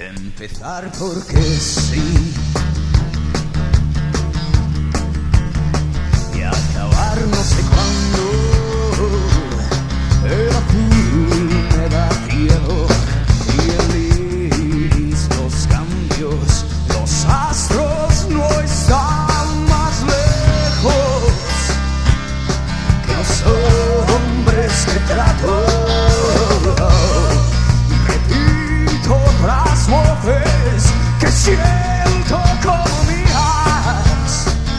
Empezar porque sí y acabar no sé cuándo. El azul me da cielo y el iris los cambios. Los astros no están más lejos que los hombres que trato. Las voces que siento como mías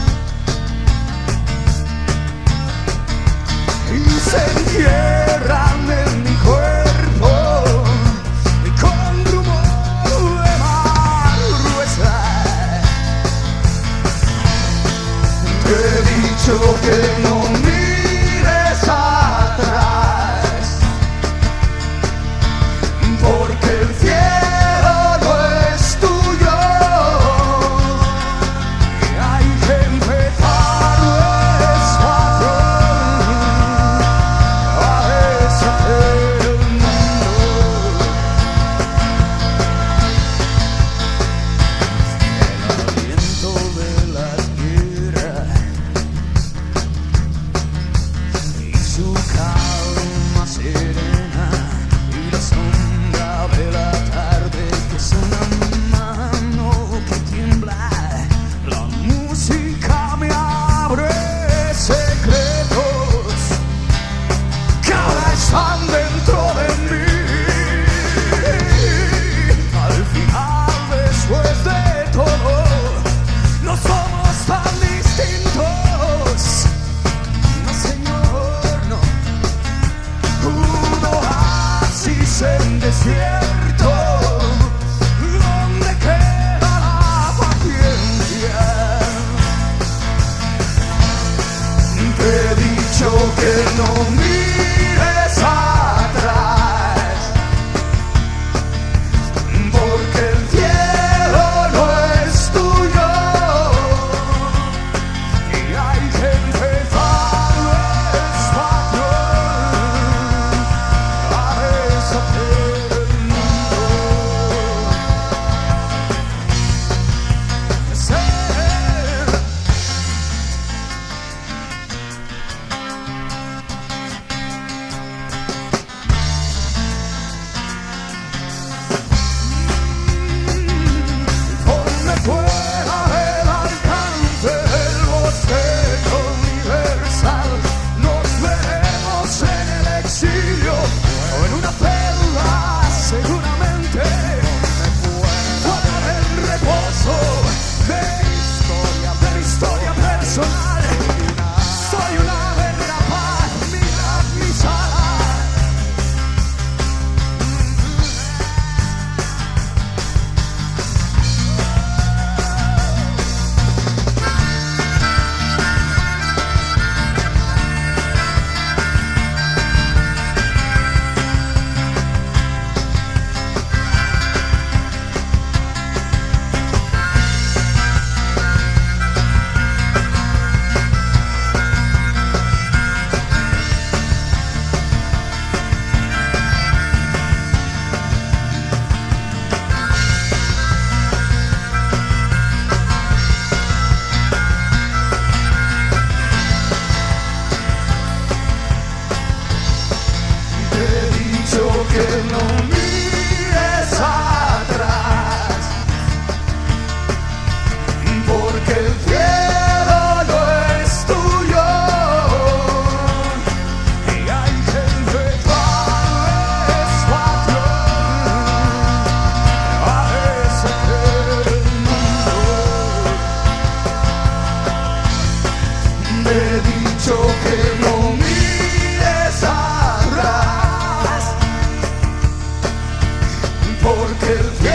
y se encierran en mi cuerpo y con rumor de mar gruesa. Te he dicho que no mires atrás porque el cielo en desierto donde queda la paciencia. Te he dicho que no mires atrás porque el cielo no es tuyo y hay que empezar despacio. Que no mires atrás porque el cielo no es tuyo y hay que empezar despacio a deshacer el mundo. Te he dicho que no mires atrás porque el